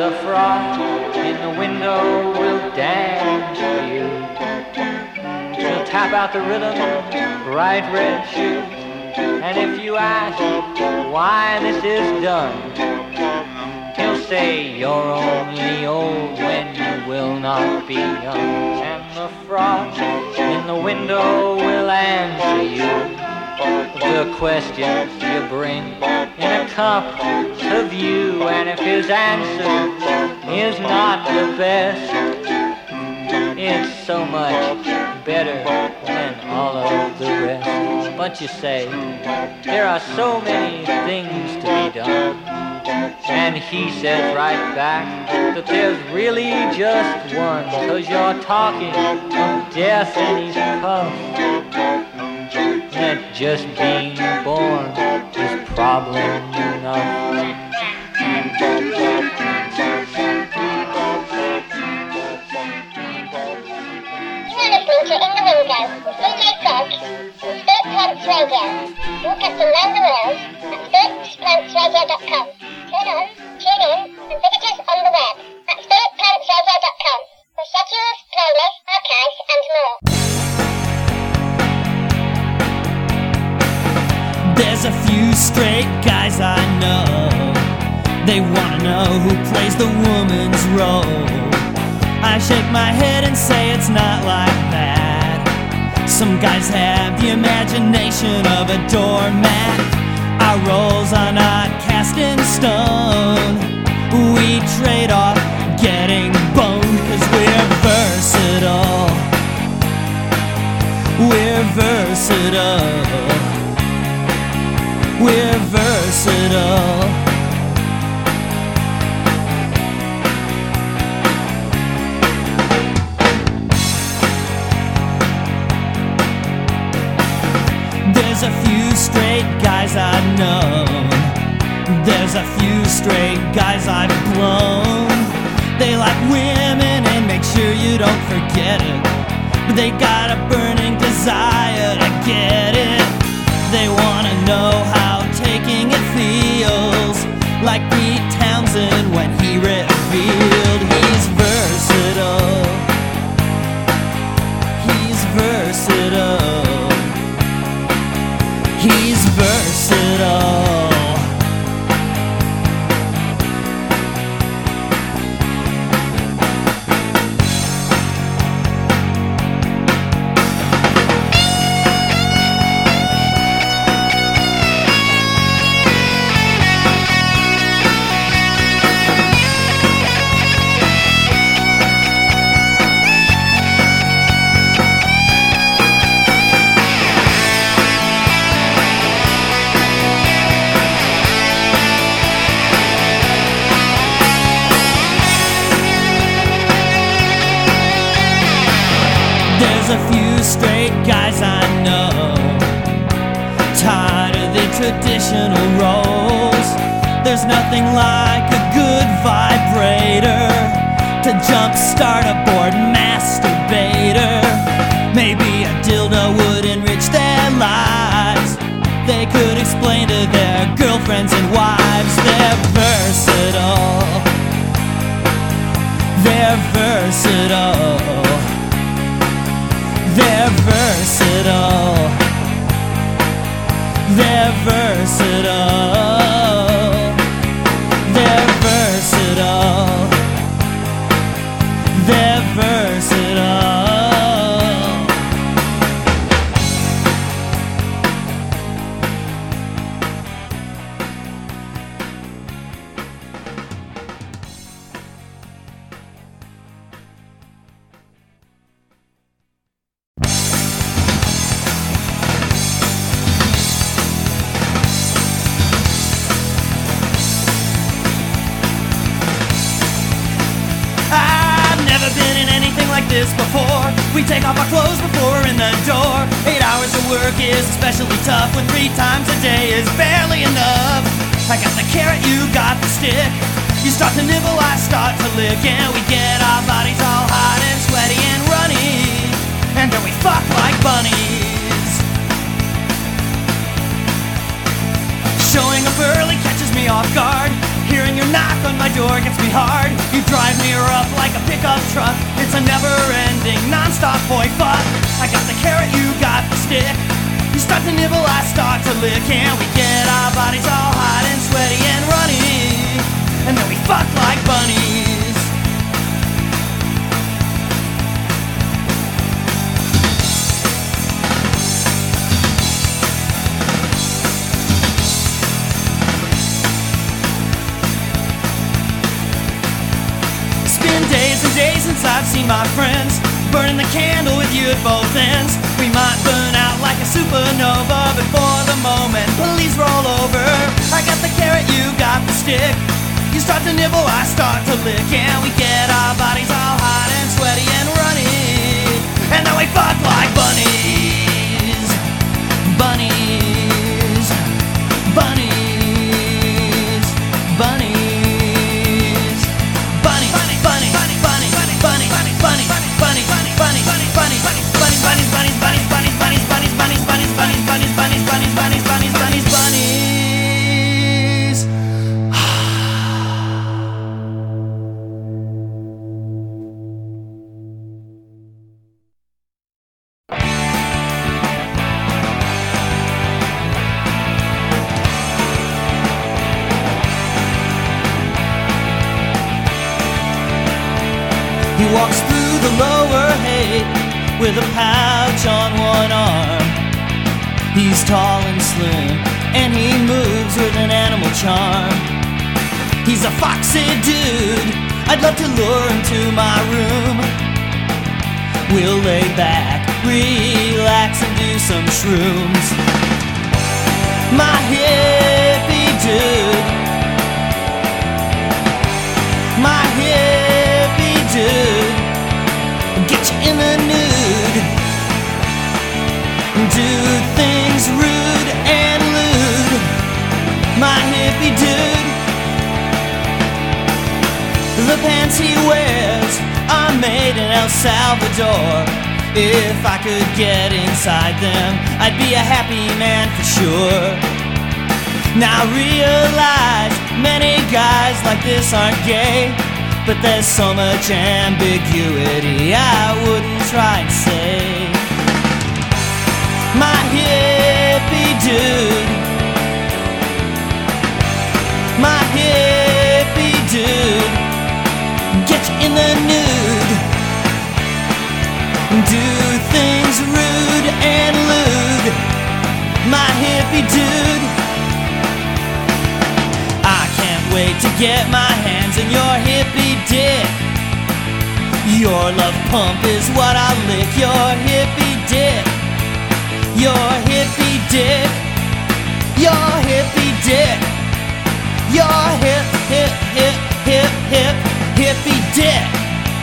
the froth in the window will dance for you. She'll tap out the rhythm, bright red shoes. And if you ask why this is done, he'll say you're only old when you will not be young. And the froth in the window will answer you the questions you bring in a cup to view. And if his answer is not the best, it's so much better than all of the rest. But you say, there are so many things to be done. And he says right back that there's really just one, 'cause you're talking of death and he's puffed. That just being born is problem enough. Blinker in the window with DJ Frog and Spirit Plants Radio. Broadcasting around the world at spiritplantsradio.com. Turn on, tune in, and visit us on the web at spiritplantsradio.com for schedules, playlists, archives, and more. There's a few straight guys I know. They wanna know who plays the woman's role. I shake my head and say it's not like that. Some guys have the imagination of a doormat. Our roles are not cast in stone. We trade off getting boned 'cause we're versatile. We're versatile. We're versatile. There's a few straight guys I've known. There's a few straight guys I've blown. They like women and make sure you don't forget it. But they got a burning desire to get it. They wanna know how taking it feels, like Pete Townsend when he revealed he's versatile. He's versatile. He's versatile. There's a few straight guys I know, tired of the traditional roles. There's nothing like a good vibrator to jumpstart a bored masturbator. Maybe a dildo would enrich their lives. They could explain to their girlfriends and wives. They're versatile. They're versatile. They're versatile. They're versatile. They're versatile. They're versatile. This before. We take off our clothes before we're in the door. 8 hours of work is especially tough when 3 times a day is barely enough. I got the carrot, you got the stick. You start to nibble, I start to lick. And we get our bodies all hot and sweaty and runny. And then we fuck like bunnies. Showing up early catches me off guard. Hearing your knock on but my door gets me hard. You drive me up like a pickup truck. It's a never-ending, non-stop boy fuck. I got the carrot, you got the stick. You start to nibble, I start to lick. And we get our bodies all hot and sweaty and runny, and then we fuck like bunnies. Days and days since I've seen my friends, burning the candle with you at both ends. We might burn out like a supernova, but for the moment, please roll over. I got the carrot, you got the stick. You start to nibble, I start to lick. And we get our bodies all hot and sweaty and runny, and then we fuck like bunnies. Bunnies. Bunnies. Bunnies. He walks through the lower hay with a pouch on one arm. He's tall and slim, and he moves with an animal charm. He's a foxy dude, I'd love to lure him to my room. We'll lay back, relax, and do some shrooms. My hippie dude, my hippie dude, get you in the nude. Do things rude and lewd, my hippie dude. The pants he wears are made in El Salvador. If I could get inside them, I'd be a happy man for sure. Now I realize many guys like this aren't gay, but there's so much ambiguity I wouldn't try and say. My hippie dude, my hippie dude, get you in the nude. Do things rude and lewd, my hippie dude. I can't wait to get my hands in your hippie dick. Your love pump is what I lick. Your hippie dick, your hippie dick, your hippie dick, your hip, hip, hip, hip, hip, hippie dick.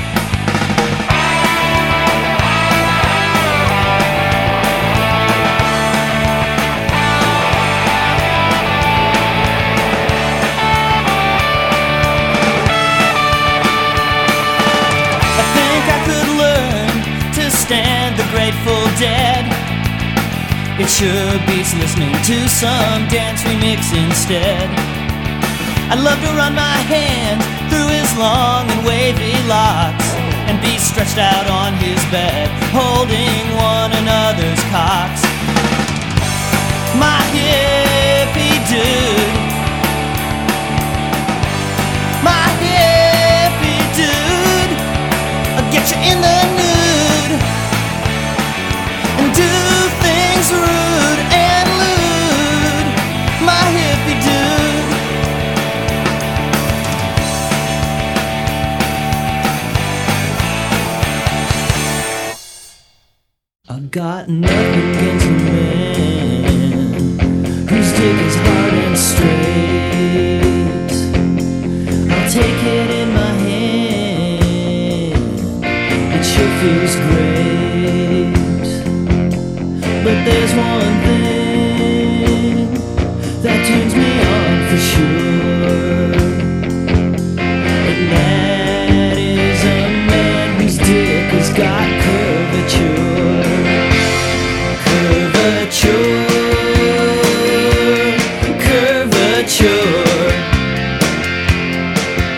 Stand the Grateful Dead. It sure beats listening to some dance remix instead. I'd love to run my hand through his long and wavy locks and be stretched out on his bed, holding one another's cocks. My hippie dude, my hippie dude, I'll get you in the nude. Do things rude and lewd, my hippie dude. I've got nothing against a man whose dick is hard and straight. I'll take it in my hand, it sure feels great. But there's one thing that turns me on for sure, and that is a man whose dick has got curvature. Curvature, curvature.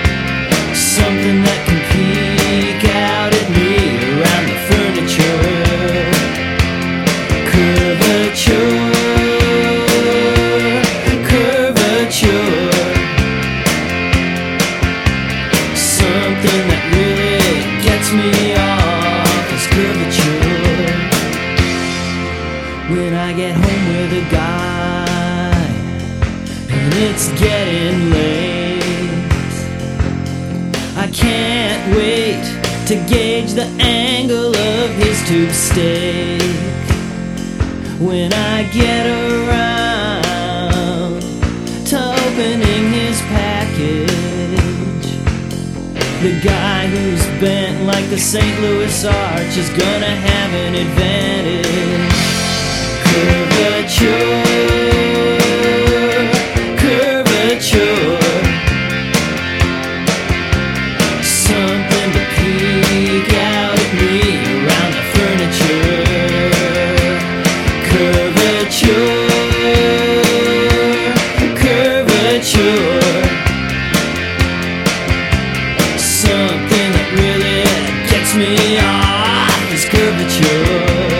when I get home with a guy and it's getting late. I can't wait to gauge the angle of his tube steak when I get around to opening his package. The guy who's bent like the St. Louis Arch is gonna have an advantage. Curvature, curvature, something to peek out at me around the furniture. Curvature, curvature, something that really gets me off is curvature.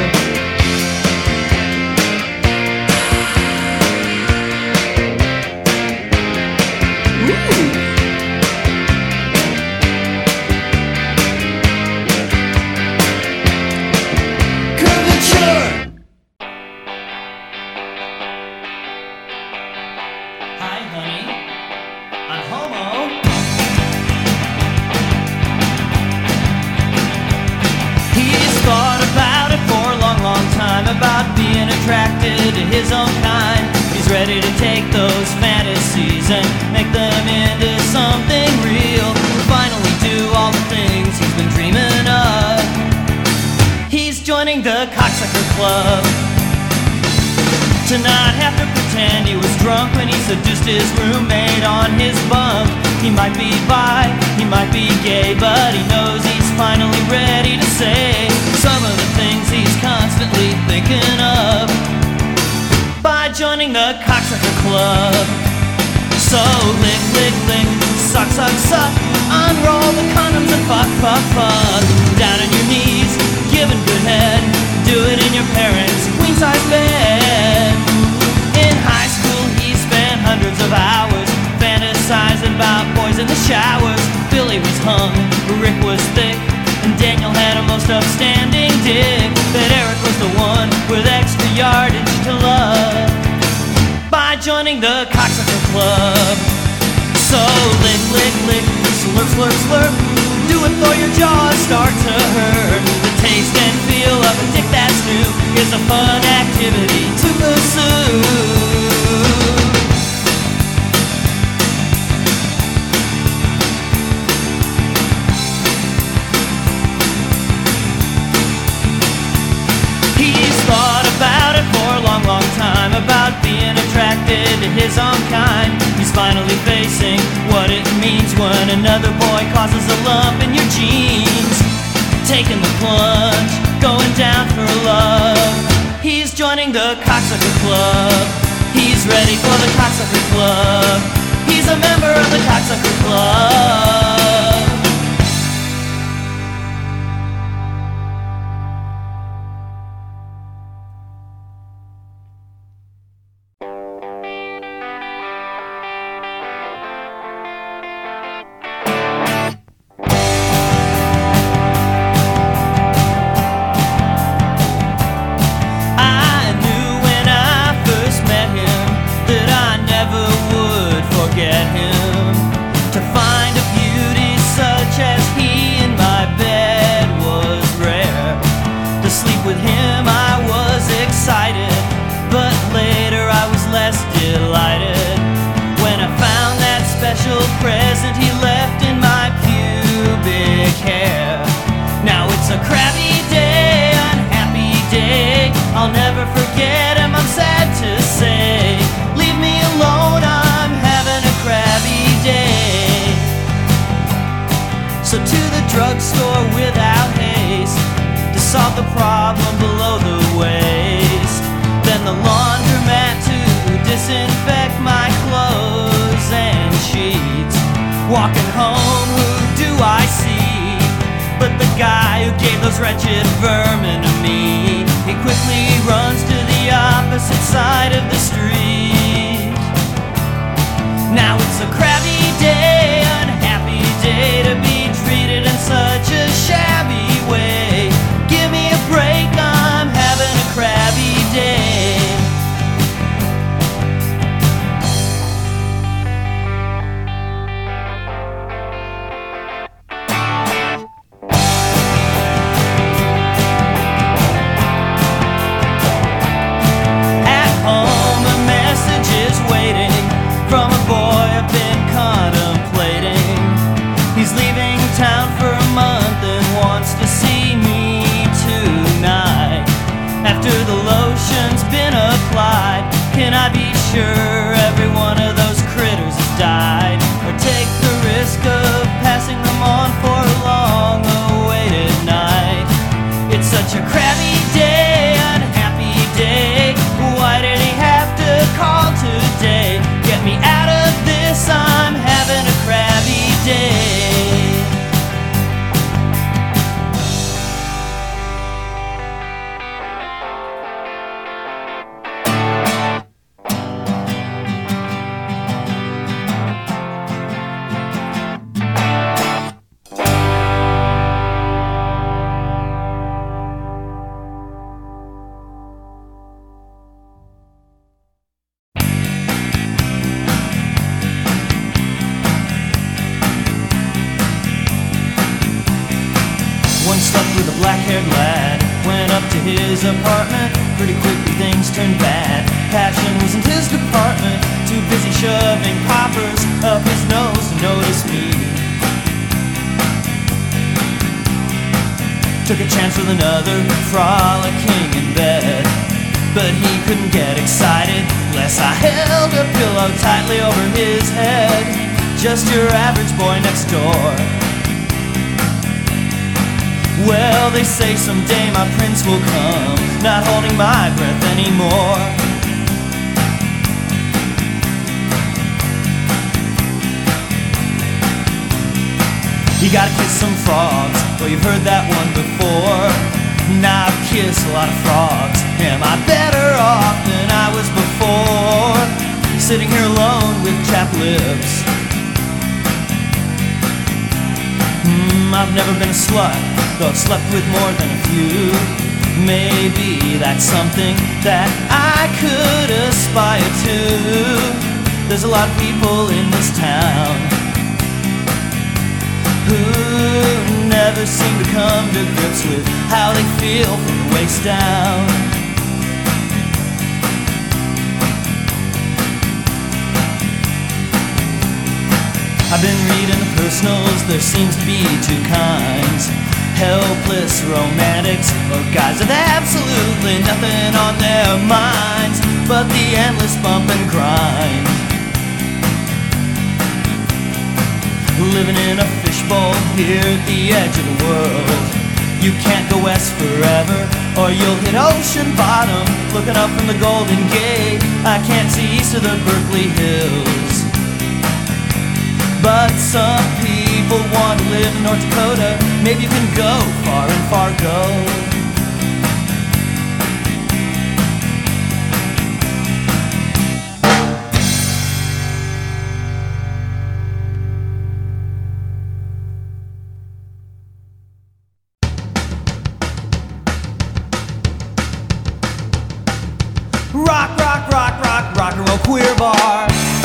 Attracted to his own kind. He's ready to take those fantasies and make them into something real. Finally do all the things he's been dreaming of. He's joining the Cocksucker Club to not have to pretend he was drunk when he seduced his roommate on his bunk. He might be bi, he might be gay, but he knows he's finally ready to say some of the things he's constantly thinking of by joining the Cocksucker Club. So lick, lick, lick, suck, suck, suck, unroll the condoms and fuck, fuck, fuck. Down on your knees, giving good head, do it in your parents' queen-size bed. In high school he spent hundreds of hours fantasizing about boys in the showers. Billy was hung, Rick was thick, and Daniel had a most upstanding dick. But Eric was the one with extra yardage to love by joining the Cocksucker Club. So lick, lick, lick, slurp, slurp, slurp, do it though your jaws start to hurt. The taste and feel of a dick that's new is a fun activity to pursue. Long time about being attracted to his own kind. He's finally facing what it means when another boy causes a lump in your jeans. Taking the plunge, going down for love. He's joining the Cocksucker Club. He's ready for the Cocksucker Club. He's a member of the Cocksucker Club. Present he left in my pubic hair. Now it's a crabby day, unhappy day. I'll never forget him, I'm sad to say. Leave me alone, I'm having a crabby day. So to the drugstore without haste to solve the problem below the waist. Then the laundromat to disinfect my clothes and sheets. Walking home, who do I see but the guy who gave those wretched vermin to me? He quickly runs to the opposite side of the street. Now it's a crabby day, unhappy day to be treated in such a shabby way. Give me a break, I'm having a crabby day. after the lotion's been applied? Can I be sure every one of those critters has died? Or take the risk of passing them on for a long-awaited night? It's such a crabby day, unhappy day. Why did he have to call today? Get me out of this, I'm having a crabby day. Slept with a black-haired lad, went up to his apartment. Pretty quickly things turned bad. Passion wasn't his department, too busy shoving poppers up his nose to notice me. Took a chance with another, frolicking in bed, but he couldn't get excited unless I held a pillow tightly over his head. Just your average boy next door. Well, they say someday my prince will come, not holding my breath anymore. You gotta kiss some frogs, well you've heard that one before. Now I've kissed a lot of frogs, am I better off than I was before? Sitting here alone with chapped lips. I've never been a slut, though I've slept with more than a few. Maybe that's something that I could aspire to. There's a lot of people in this town who never seem to come to grips with how they feel from the waist down. I've been reading the personals, there seems to be two kinds. Helpless romantics, or guys with absolutely nothing on their minds but the endless bump and grind. Living in a fishbowl here at the edge of the world. You can't go west forever, or you'll hit ocean bottom. Looking up from the Golden Gate, I can't see east of the Berkeley Hills. But some people want to live in North Dakota. Maybe you can go far and Fargo. Rock, rock, rock, rock, rock and roll queer bar.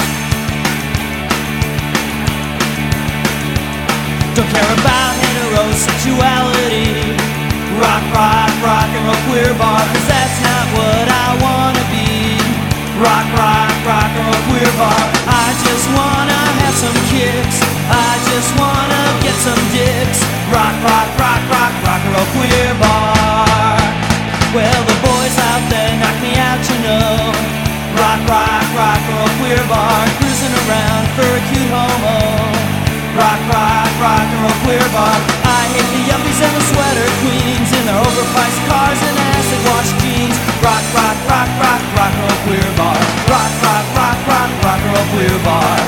Don't care about heterosexuality. Rock, rock, rock and roll queer bar, 'cause that's not what I wanna be. Rock, rock, rock and roll queer bar. I just wanna have some kicks. I just wanna get some dicks. Rock, rock, rock, rock, rock and roll queer bar. Well, the boys out there knock me out, you know. Rock, rock, rock and roll queer bar. Cruising around for a cute homo. Rock, rock, rock and roll queer bar. I hate the yuppies and the sweater queens in their overpriced cars and acid wash jeans. Rock, rock, rock, rock, rock and roll queer bar. Rock, rock, rock, rock, rock and roll queer bar.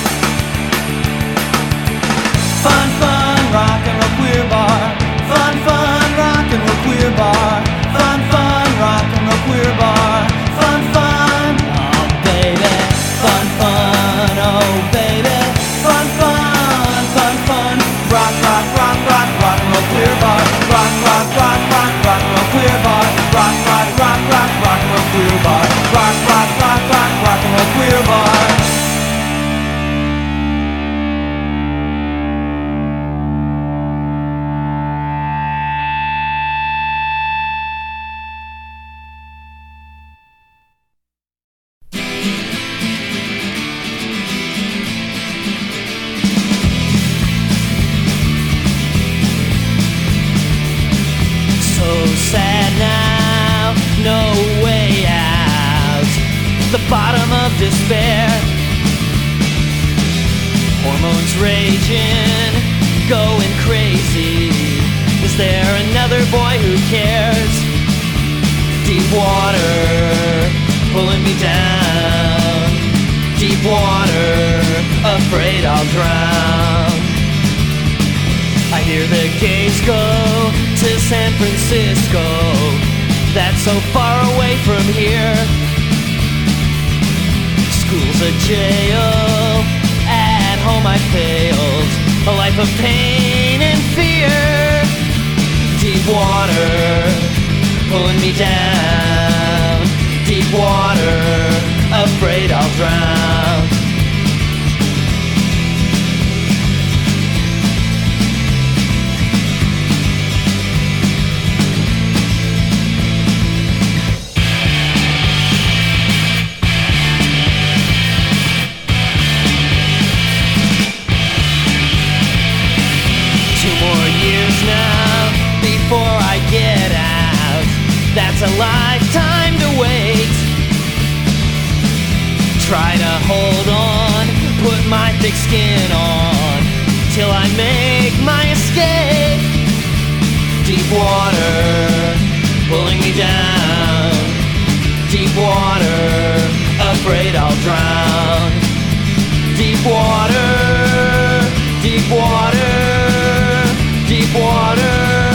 Fun, fun, rock and roll queer bar. Fun, fun, rock and roll queer bar. Fun, fun, rock and roll queer bar. Fun, fun, oh baby. Fun, fun, oh baby. Fun, fun, fun, fun. Rock, rock, rock, rock, rock and roll queer bar. Rock, rock, rock, rock, rock and roll queer bar. Rock, rock, rock, rock, rock and roll queer bar. Rock, rock, rock, rock, rock and roll queer bar. the bottom of despair. Hormones raging, going crazy. Is there another boy who cares? Deep water, pulling me down. Deep water, afraid I'll drown. I hear the gays go to San Francisco. That's so far away from here. School's a jail, at home I failed. A life of pain and fear. Deep water, pulling me down. Deep water, afraid I'll drown. 2 more years now before I get out. That's a lifetime to wait. Try to hold on, put my thick skin on, till I make my escape. Deep water, pulling me down. Deep water, afraid I'll drown. Deep water, deep water, deep water.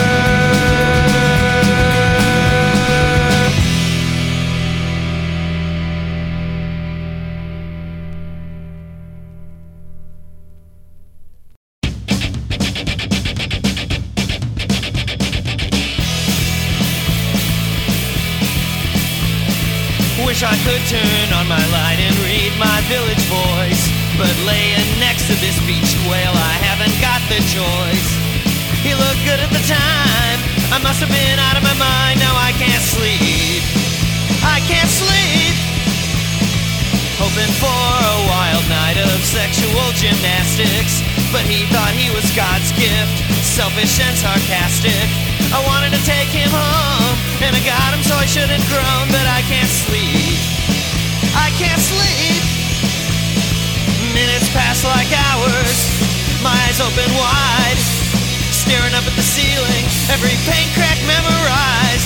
Wish I could turn on my light and read my village voice, but laying next to this beached whale, I haven't got the choice. He looked good at the time, I must have been out of my mind. Now I can't sleep, I can't sleep. Hoping for a wild night of sexual gymnastics, but he thought he was God's gift, selfish and sarcastic. I wanted to take him home, and I got him so I shouldn't groan. But I can't sleep, I can't sleep. Minutes pass like hours, my eyes open wide, staring up at the ceiling, every paint crack memorized.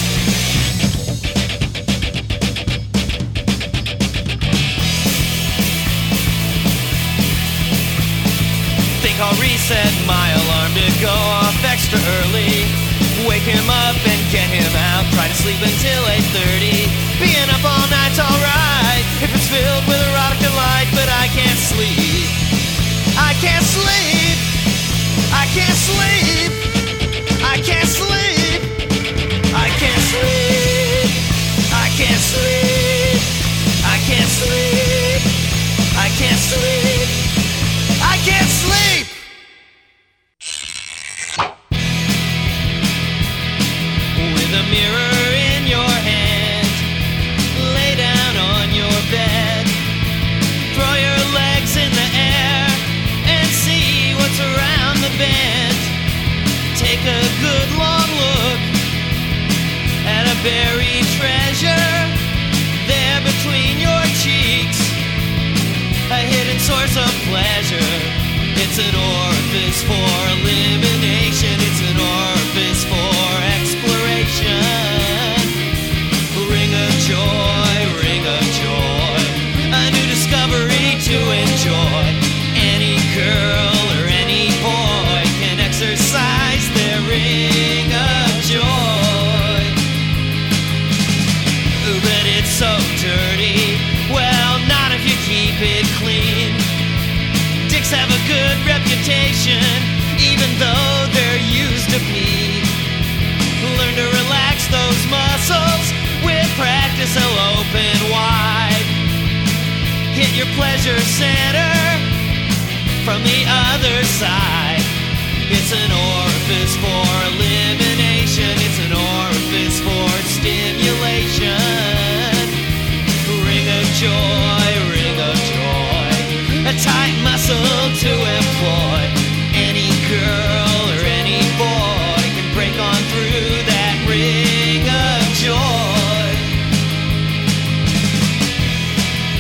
Think I'll reset my alarm to go off extra early, wake him up and get him out, try to sleep until 8:30. Being up all night's alright if it's filled with erotica light, but I can't sleep, I can't sleep, I can't sleep, I can't sleep, I can't sleep, I can't sleep, I can't sleep, I can't sleep, I can't sleep. With a mirror in your hand, lay down on your bed, throw your legs in the air and see what's around the bend. Take a good long look at a buried treasure there between your cheeks, a hidden source of pleasure. It's an orifice for elimination, it's an orifice for exploration. Ring of joy, a new discovery to enjoy. Any girl or any boy can exercise their ring of joy. Ooh, but it's so dirty, well, not if you keep it clean. Dicks have a good reputation, even though they're used to pee. Learn to relax those muscles, with practice they'll open wide. Hit your pleasure center from the other side. It's an orifice for elimination, it's an orifice for stimulation. Ring of joy, a tight muscle to employ. Any girl or any boy can break on through that ring of joy.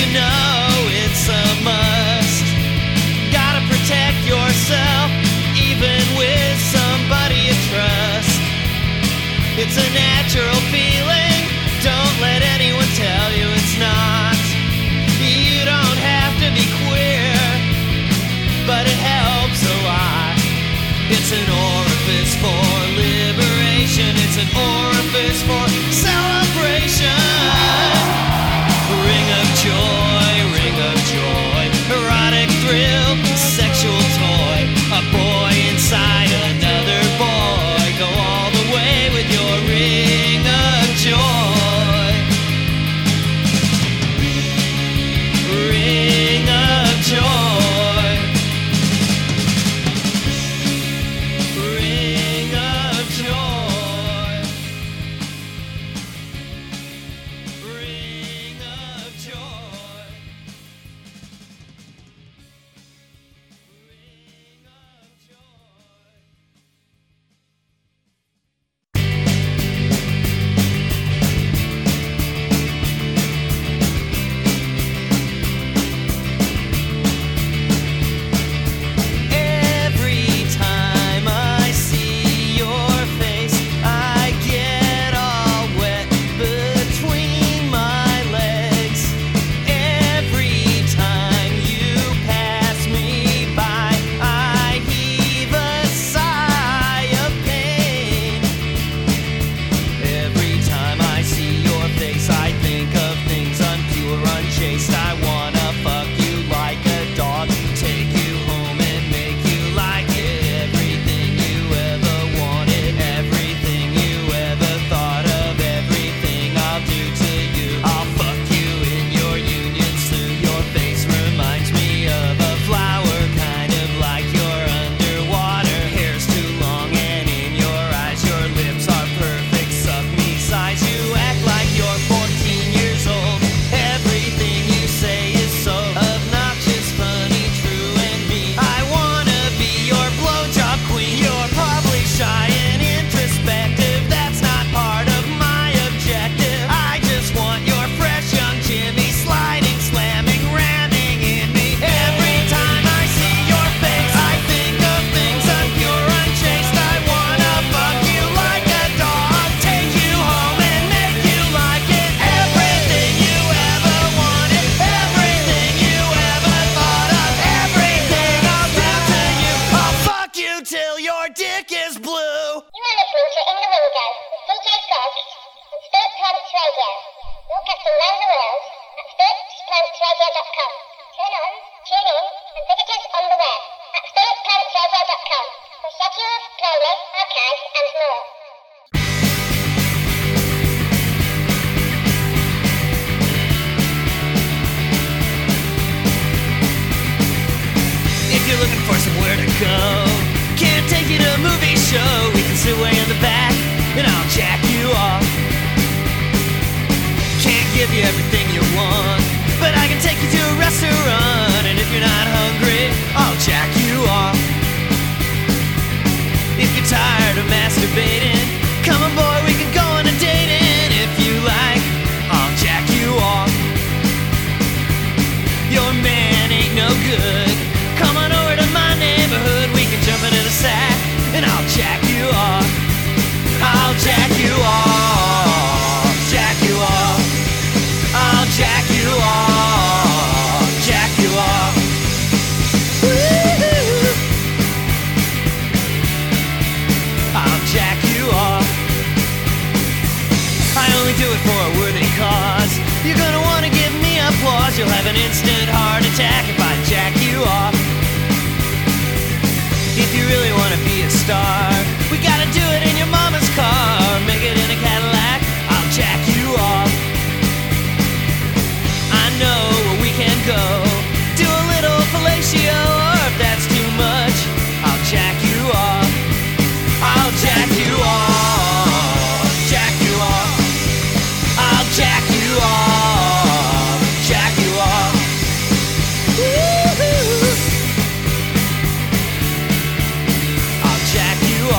know it's a must. Gotta protect yourself, even with somebody you trust. It's a natural feeling, don't let anyone tell you it's not. You don't have to be queer, but it helps a lot. It's an orifice for liberation, it's an orifice for celebration. Ring of joy, erotic thrill, sexual toy, a boy inside another boy. Go all the way with your ring of joy. Ring of joy. Ring of joy. Ring of joy. Ring of joy. Every time I see your face, I get all wet between my legs. Every time you pass me by, I heave a sigh of pain. Every time I see your face, I think of things unpure, unchaste. I wanna fuck you like a dog, take you home and make you like it. Everything you ever wanted, everything you ever thought of, everything I'll do to you. I'll fuck you in your unions through your face. Reminds me of a flower, kind of like you're underwater. Hair's too long and in your eyes, your lips are perfect. Suck me size, you act like you're 14 years old. Everything you say is so obnoxious, funny, true, and mean. I wanna be your blowjob queen. You're probably shy and introspective. That's not part of my objective. I just want your fresh young Jimmy sliding, slamming, ramming in me. Every time I see your face, I think of things unpure, unchaste. I wanna fuck you like a dog, take you home and make you like it. Everything you ever wanted, everything you ever thought of, everything I'll do to you. I'll fuck you till your dick is blue. You are listening to In the Window with DJ Frogs on Spirit Planets Radio. Broadcasting around the world at spiritplanetsradio.com. Turn on, tune in, and visit us on the web at spiritplanetsradio.com for schedules, playlists, archives, and more. If you're looking for somewhere to go, can't take you to a movie show, we can sit way in the back and I'll jack you off. Can't give you everything you want, but I can take you to a restaurant, and if you're not hungry, I'll jack you off. If you're tired of masturbating, come on boy, we can go on a date, and if you like, I'll jack you off. Your man ain't no good, come on over to my neighborhood, we can jump into the sack, and I'll jack you off. I'll jack you off, jack you off. I'll jack you off, jack you off. Woo-hoo. I'll jack you off. I only do it for a worthy cause. You're gonna wanna give me applause. You'll have an instant heart attack if I jack you off. If you really wanna be a star, we gotta do it in your mama's car. Make it in a Cadillac, I'll jack you off. I know where we can go, do a little fellatio, or if that's too much, I'll jack you off. I'll jack you off, jack you off. I'll jack you off, jack you off. Woo-hoo. I'll jack you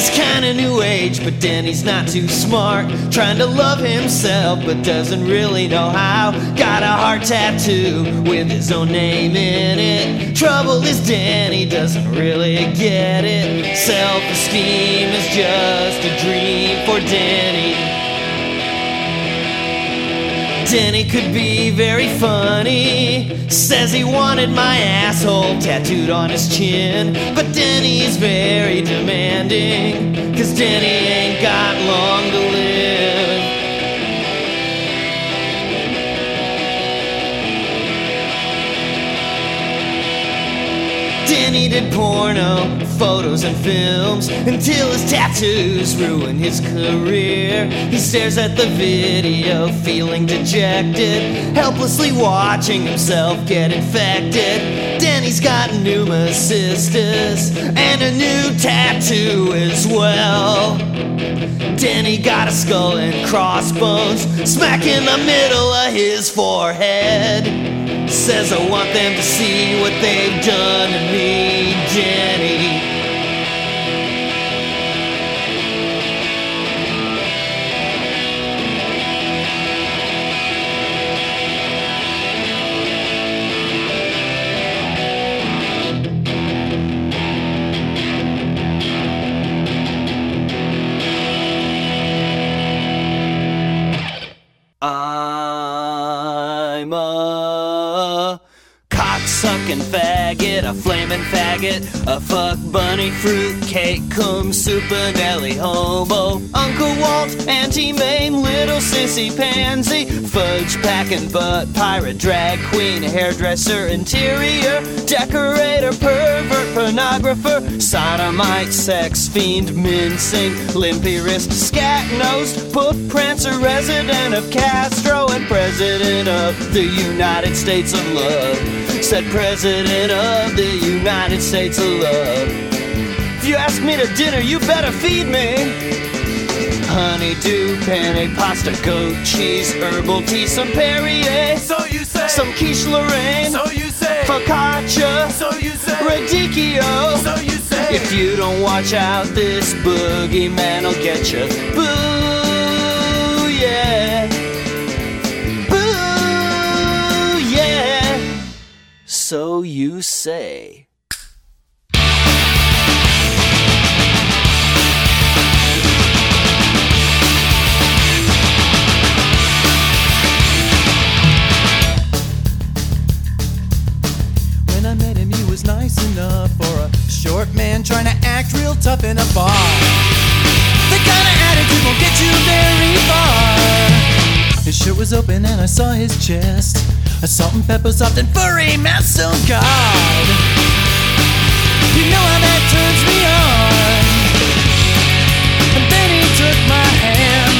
He's kinda new age, but Danny's not too smart. Trying to love himself, but doesn't really know how. Got a heart tattoo with his own name in it. Trouble is Danny doesn't really get it. Self-esteem is just a dream for Danny. Danny could be very funny. Says he wanted my asshole tattooed on his chin. But Danny is very demanding, 'cause Danny ain't got long to live. Danny did porno, photos and films, until his tattoos ruin his career. He stares at the video, feeling dejected, helplessly watching himself get infected. Danny's got pneumocystis and a new tattoo as well. Danny got a skull and crossbones smack in the middle of his forehead. Says I want them to see what they've done to me, Danny. I'm a cocksucking faggot, a flaming faggot, a fuck bunny, fruitcake, cum supernelli, homo, Uncle Walt, anti-main, little sissy pansy, fudge packing butt, pirate, drag queen, hairdresser, interior, decorator, pervert, pornographer, sodomite, sex fiend, mincing, limpy wrist, scat-nosed, poof prancer, resident of Castro, and president of the United States of Love. Said president of the United States of Love. If you ask me to dinner, you better feed me. Honeydew, penne, pasta, goat cheese, herbal tea, some Perrier, So you say. some quiche Lorraine, So you say. focaccia, So you say. radicchio. So you say. If you don't watch out, this boogeyman will get you. Boo, yeah. Boo, yeah. So you say. When I met him, he was nice enough for a short man trying to act real tough in a bar. The kind of attitude won't get you very far. His shirt was open and I saw his chest. A salt and pepper soft and furry mouth, so God. You know how that turns me on. And then he took my hand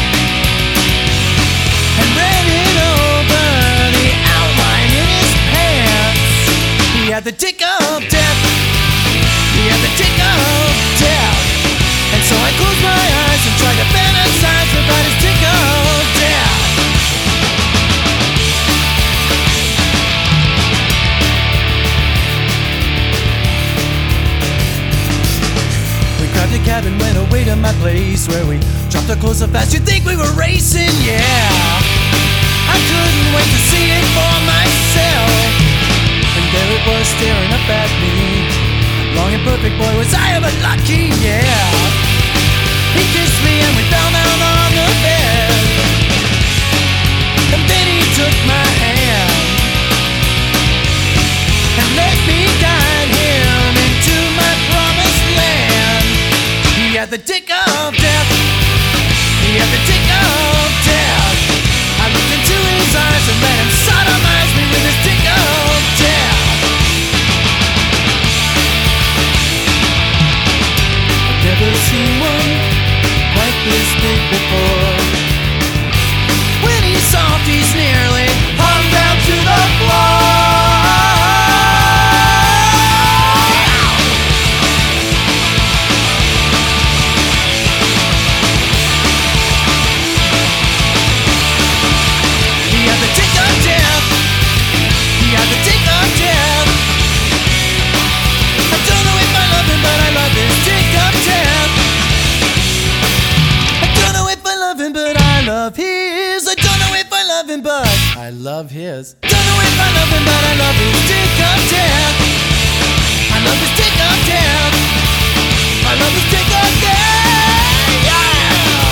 and ran it over the outline in his pants. He had the tick of death. He had the tick of death. And so I closed my eyes and tried to fantasize about his tick of death. We grabbed a cab and went away to my place, where we dropped our clothes so fast you'd think we were racing, yeah. I couldn't wait to see it for myself. And there it was staring up at me. Long and perfect, boy, was I ever lucky, yeah. He kissed me and we fell down on the bed. And then he took my hand and let me guide him into my promised land. He had the tick of death. He had the tick of death. I looked into his eyes and let him sodomize me with his tick of death. I've never seen one like this big before. When he's soft, he's nearly hung down to the floor. He had the tick of death. He had the tick of death. I don't know if I love him, but I love his tick of death. love his. I don't know if I love him, but I love his. Don't know if I love him, but I love his dick of death. I love his dick of death. I love his dick of death. Yeah.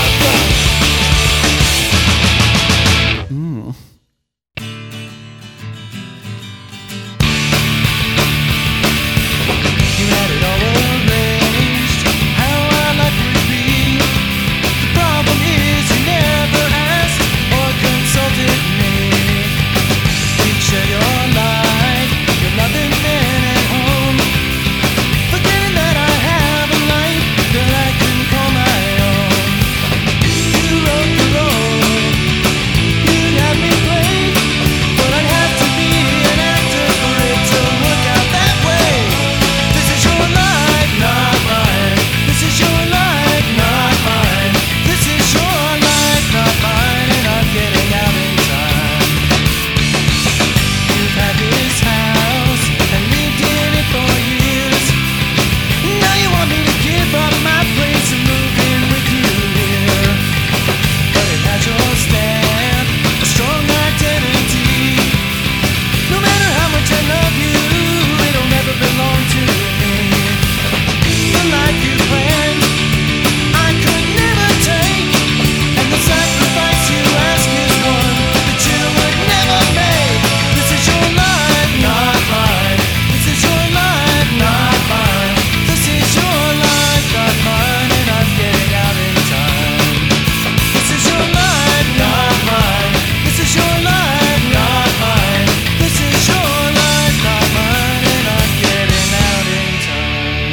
You had it all arranged, how our life would be. The problem is you never asked or consulted me. You'd share your life, your loving man at home, forgetting that I have a life that I can call my own. You wrote the role, you'd have me play, but I'd have to be an actor for it to work out that way. This is your life, not mine. This is your life, not mine. This is your life, not mine, and I'm getting out in time. You've had this house and lived in it for years. Now you want me to give up my place and move in with you here. But it has your stamp, a strong identity. No matter how much I love you, it'll never belong to me. The life you planned, I could never take, and the sacrifice you ask is one that you would never make. This is your life, not mine. This is your life, not mine. This is your life, not mine, and I'm getting out in time. This is your life, not mine. This is your life, not mine. This is your life, not mine, and I'm getting out in time.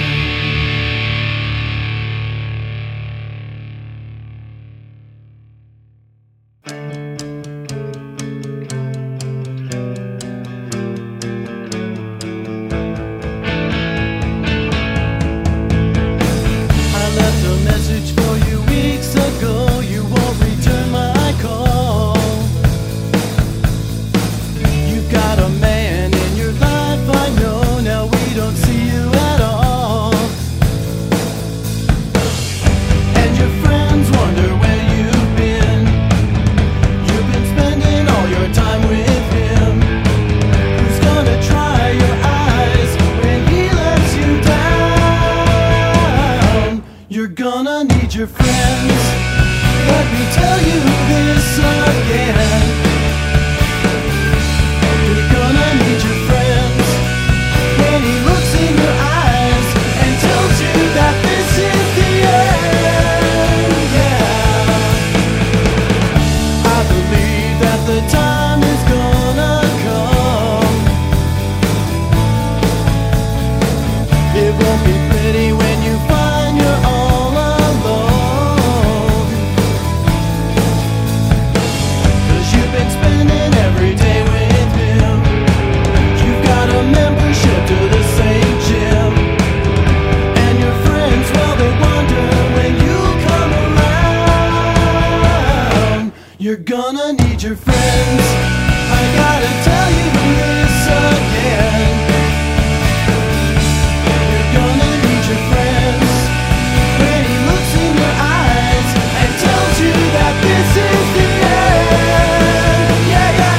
I left a message for you weeks ago. You won't return my call. You got a man in your life, I know. Now we don't see you at all. And your friends wonder where you've been. You've been spending all your time with him. Who's gonna try your eyes when he lets you down? You're gonna need your friends. Let me tell you this again. You're gonna need your friends when he looks in your eyes and tells you that this is the end. Yeah, I believe that the time is gonna come. It won't be pretty when you find you're all alone. 'Cause you've been spending every day with him. You've got a membership to the same gym. And your friends, well, they wonder when you come around. You're gonna need your friends. I gotta tell you this again. You're gonna need your friends when he looks in your eyes and tells you that this is the end. Yeah, yeah.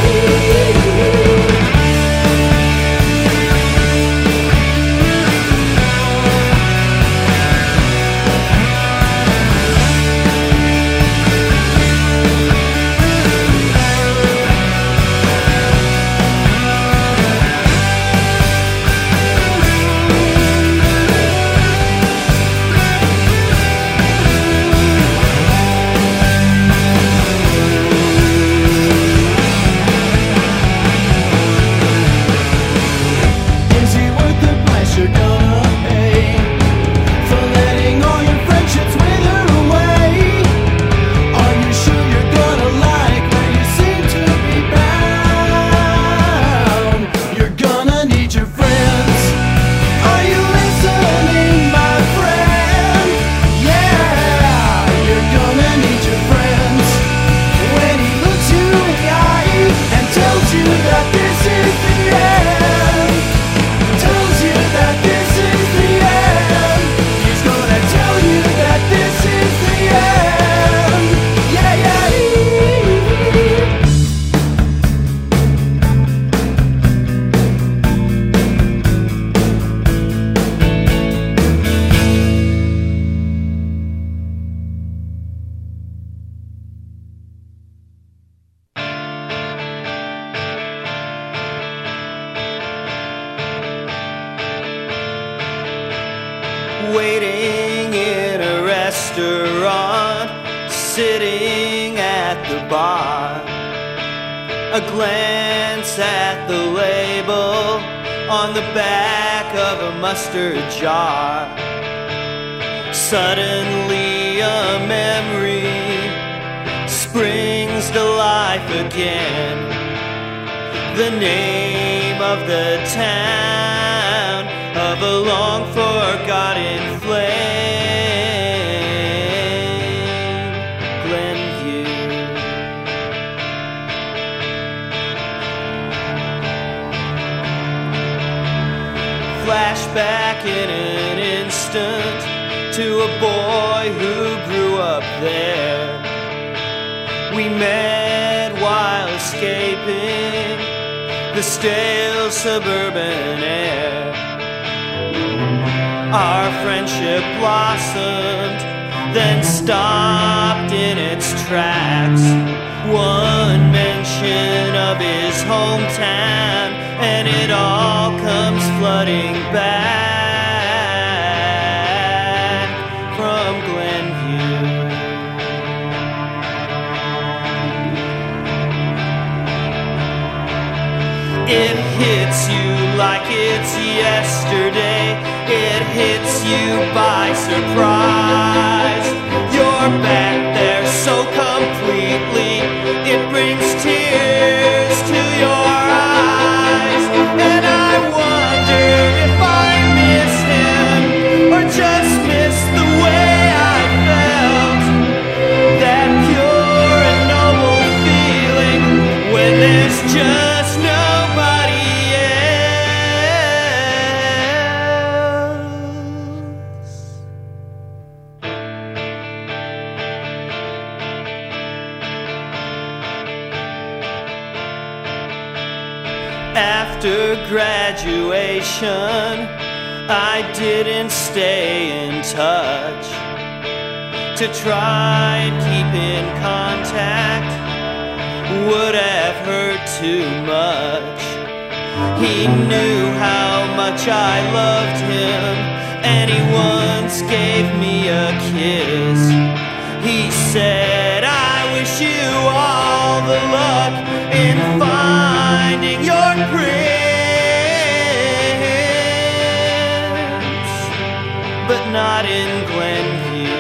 sitting at the bar. A glance at the label on the back of a mustard jar. Suddenly a memory springs to life again. The name of the town of a long forgotten flame, Glenview. Flashback in an instant to a boy who grew up there. We met while escaping the stale suburban air. Our friendship blossomed, then stopped in its tracks. One mention of his hometown, and it all comes flooding back from Glenview. It hits you like it's yesterday. It hits you by surprise. You're back there so completely. It brings tears to your eyes. And I wonder if I miss him or just miss the way I felt. That pure and noble feeling when there's just nobody else. After graduation, I didn't stay in touch. To try and keep in contact would have hurt too much. He knew how much I loved him, and he once gave me a kiss. He said, I wish you all the luck in finding your prince, but not in Glenview.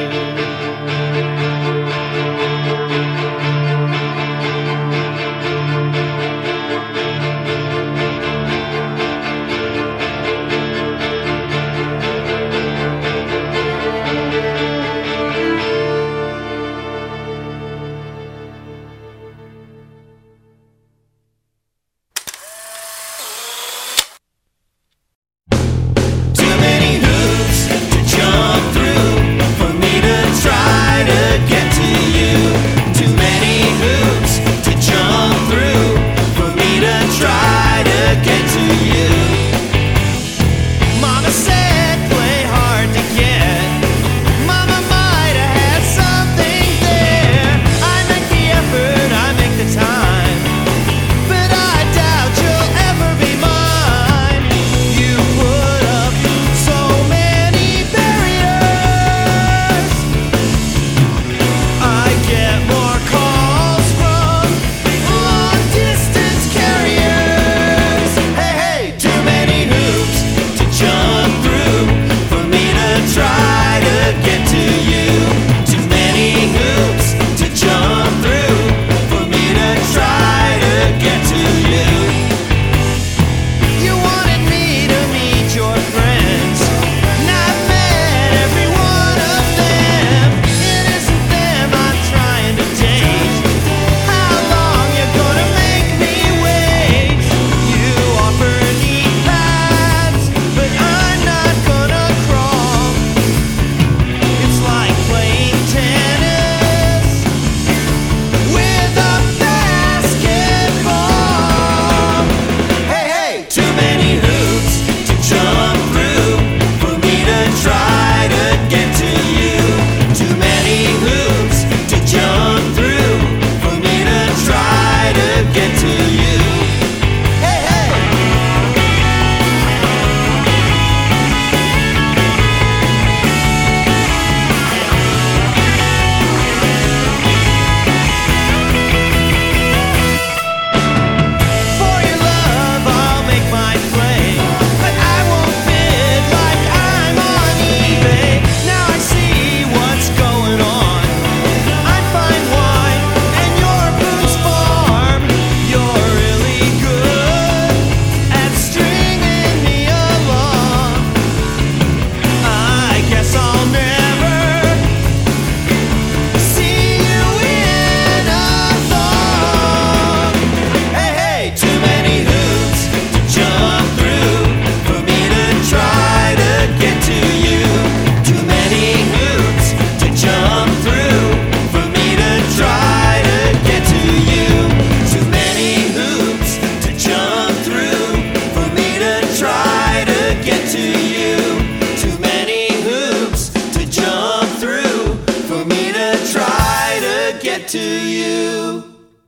get to you.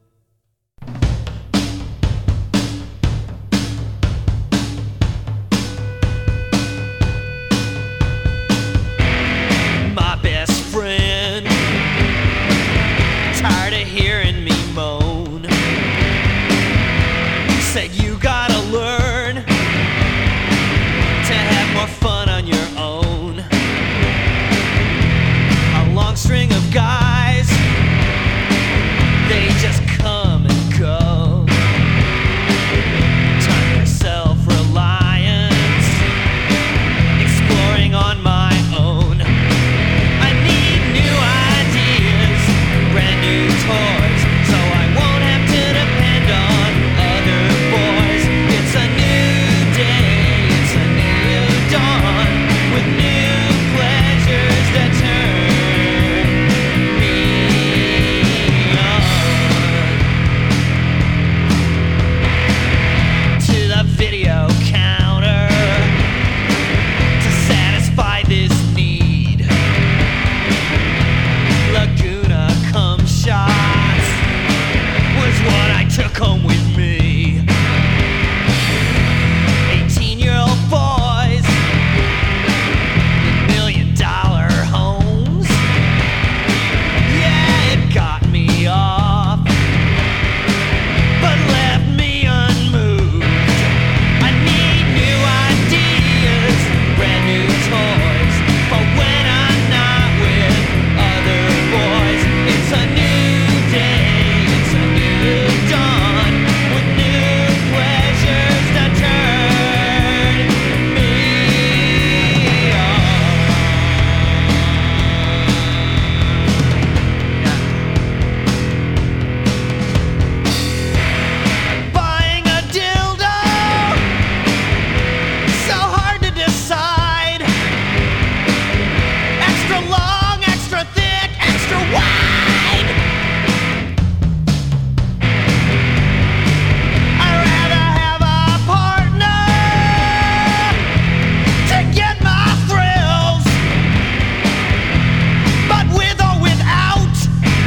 My best friend, tired of hearing me moan, said you gotta learn to have more fun on your own. A long string of guys, they just come and go. Time for self-reliance, exploring on my own. I need new ideas, brand new toys, so I won't have to depend on other boys. It's a new day, it's a new dawn, with new pleasures that turn me on. To the video counter to satisfy this need. Laguna cum shots was what I took home with me. 18-year-old boys in million-dollar homes. Yeah, it got me off, but left me unmoved. I need new ideas, brand new toys, but when I'm not with other boys, it's a new day, it's a new dawn, with new pleasures that turn me on. Buying a dildo, so hard to decide. Extra long, extra thick, extra wide. I'd rather have a partner to get my thrills, but with or without,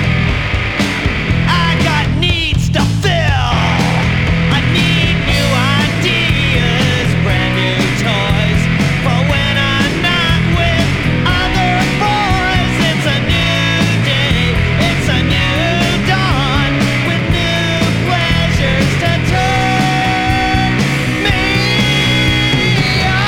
I got needs to fill. I need new ideas, brand new toys, but when I'm not with other boys, it's a new day, it's a new dawn, with new pleasures to turn me on.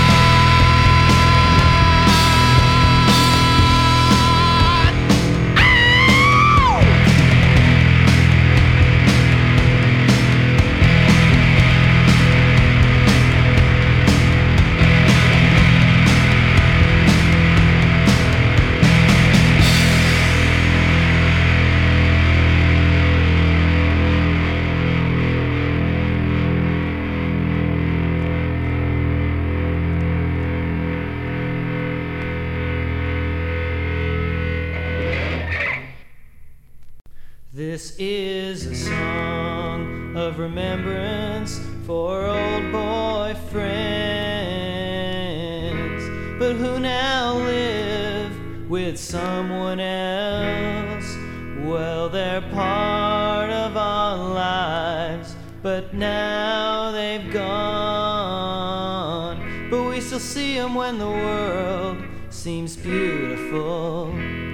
This is a song of remembrance for old boy friends, but who now live with someone else. Well, they're part of our lives, but now they've gone. But we still see them when the world seems beautiful.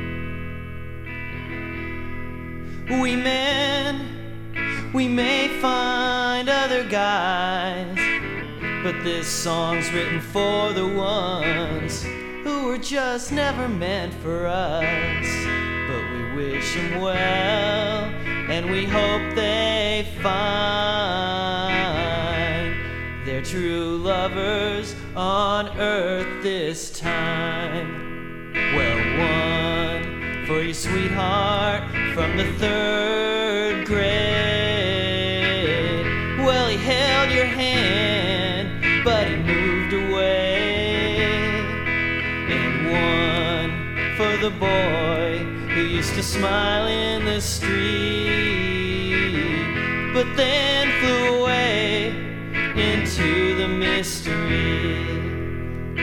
We men, we may find other guys, but this song's written for the ones who were just never meant for us. But we wish them well, and we hope they find their true lovers on earth this time. Well, one for your sweetheart from the 3rd grade. Well, he held your hand, but he moved away. And one for the boy who used to smile in the street, but then flew away into the mystery.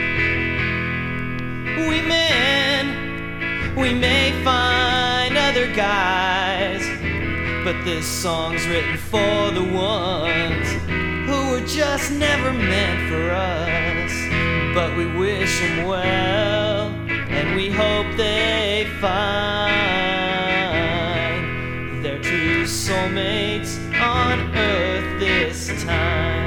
We men, we may find other guys, but this song's written for the ones who were just never meant for us. But we wish them well, and we hope they find their true soulmates on earth this time.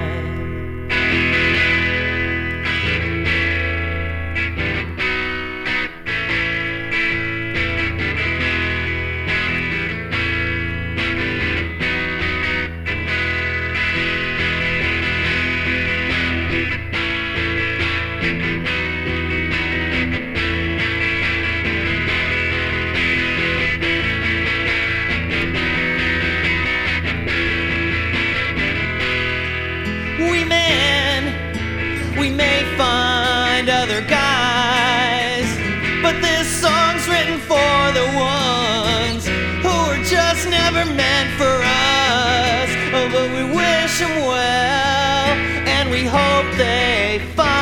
We may find other guys, but this song's written for the ones who were just never meant for us. Oh, but we wish them well, and we hope they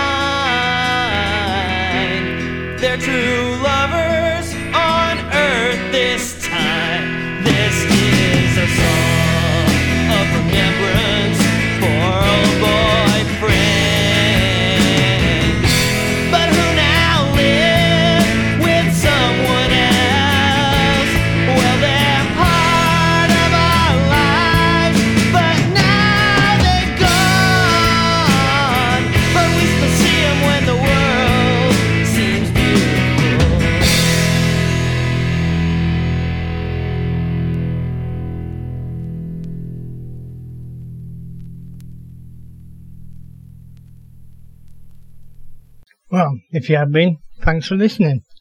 find their true lovers on earth this time. This is a song of remembrance for old boy friends. Well, if you have been, thanks for listening.